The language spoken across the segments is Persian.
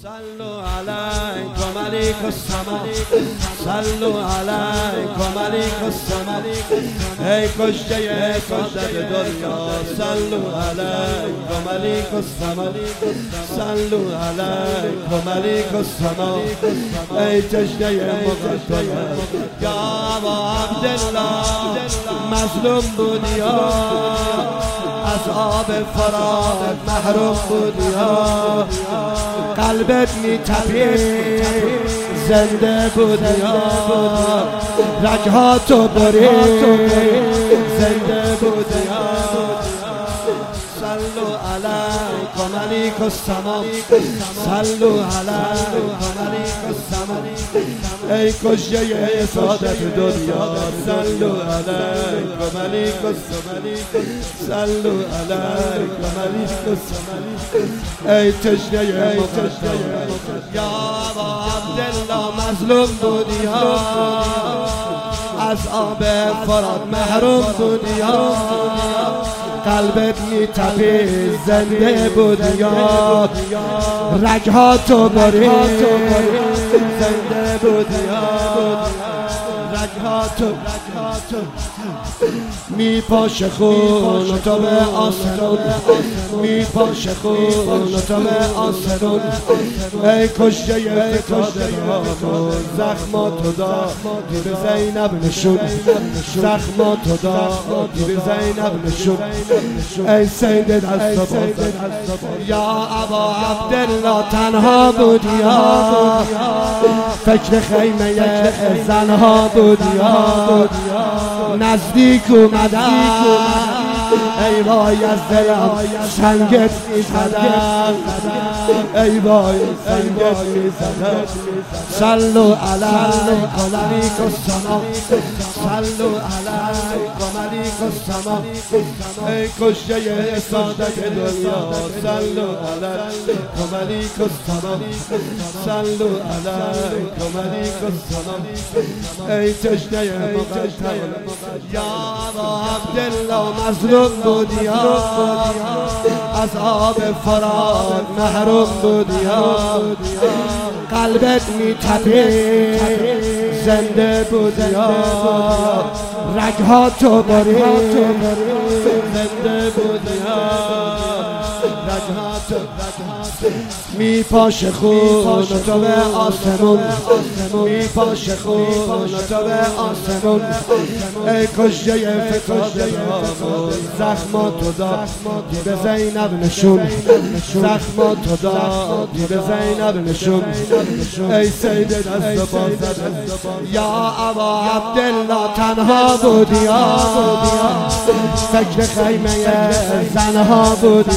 صلوا عليك ملك السماء صلوا عليك ملك السماء ای کشته سعادت دنیا صلوا عليك ملك السماء صلوا عليك ملك السماء ای تشنه مقتل یا ابا عبدالله مظلوم بودی از آب فرات محروم بودی قلبت میتپید زنده بودی رگهاتو برید زنده بودی صلوا عليك ملك السماء صلوا عليك ملك السماء ای کشته سعادت دنیا صلوا عليك ملك السماء صلوا عليك ملك السماء ای تشنه یا ابا عبدالله مظلوم بودی از آب فرات محروم بودی قلبت میتپید زنده بودی رگهاتو برید زنده بودی رگهاتو میپاشه خون تو به آسمون میپاشه خون تو به آسمون ای کشته فتادهامون زخماتو دادی به زینب نشون زخماتو دادی به زینب نشون ای سید دست بازد یا ابا عبدالله تنها بودی فکر خیمه زنها بودی نزدیک اومدم ای وای از دلم سنگت میزدم ای وای سنگت میزدم صلوا علیک ملک السماء صلوا علیک ملک السماء ای کشته سعادت دنیا صلوا علیک ملک السماء صلوا علیک ملک السماء ای تشنه مقتل یا ابا عبدالله مظلوم بودی از آب فرات محروم بودی قلبت میتپید زنده بودی رگهاتو برید زنده بودی میپاشه خون تو به آسمون میپاشه خون تو به آسمون ای کشته فتادهامون زخماتو دادی به زینب نشون زخماتو دادی به زینب نشون ای سید دست بازد یا ابا عبدالله تنها بودی فکر خیمه زنها بودی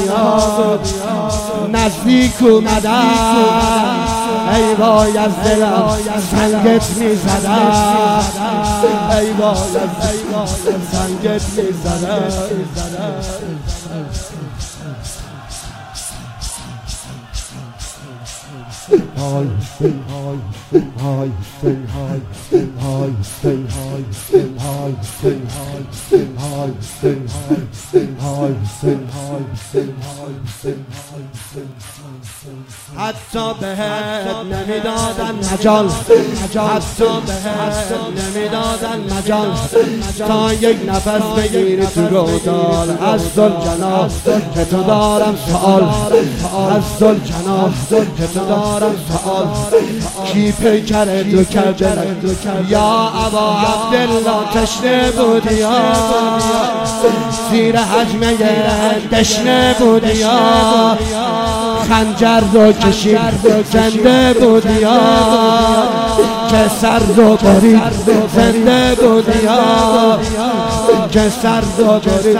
نزدیک اومدم ای وای از دلم سنگت میزدم ای وای از سنگت میزدم حتی بهت نمیدادن مجال حتی بهت نمیدادن مجال تا یک نفس بگیری تو رودال از ذوالجلال که تو دارم سوال از ذوالجلال که تو دارم سوال کی پیکر تو کرده یا ابا عبدالله تشنه بودی زیر حجمه دشنه بودی خنجر رو کشید زنده بودی که سر رو برید زنده بودی که سر رو برید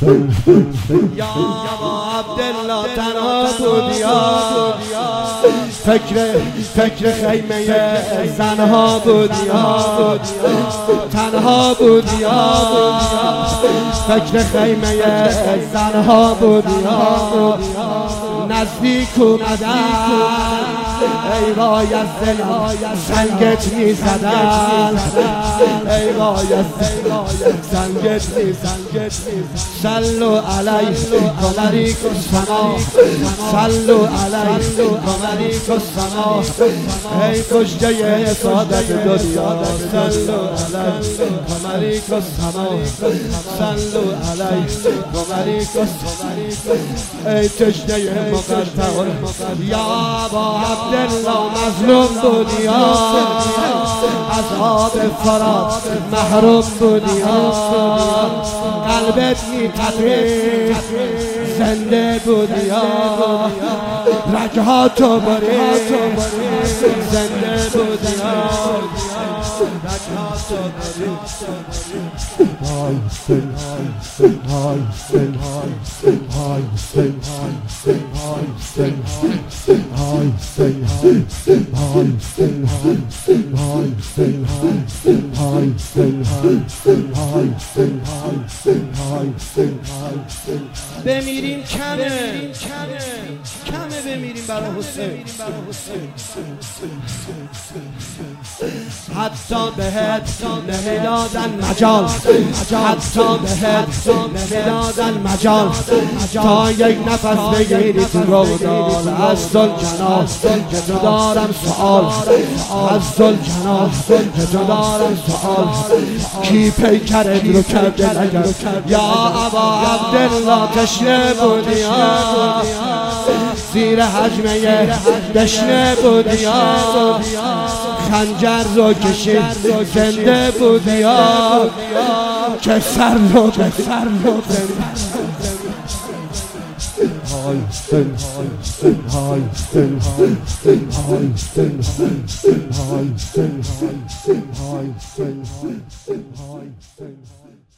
یا عبدالله تنها بودی فکر خیمه زنها بودی یا تنها بودی یا فکر خیمه زنها بودی یا نزدیک اومدن ای وای از دل سنگت میزدن ای وای از دل سنگت میزدن صلو علی قمری کسما صلو علی قمری کسما ای کشته سعادت دنیا صلو علی قمری کسما صلو علی قمری کسما ای کشته مقطع یا با عبدالله مظلوم بودی یا از آب فرات محروم بودی یا قلبت می‌تپید زنده بودی یا رگ‌هاتو برید زنده بودی یا رگ‌هاتو بمیریم کمه بمیریم برای حسین حتی بهت نمیدادن مجال حتی بهت نمیدادن مجال تا یک نفس بگیری تو رودال از ذوالجلال که تو دارم سؤال از ذوالجلال که تو دارم سؤال کی پیکرت رو کرده نگر یا ابا عبدالله تشنه بودی یا زیر حجمه دشنه بودی یا خنجر رو کشید زنده بودی یا که سر رو های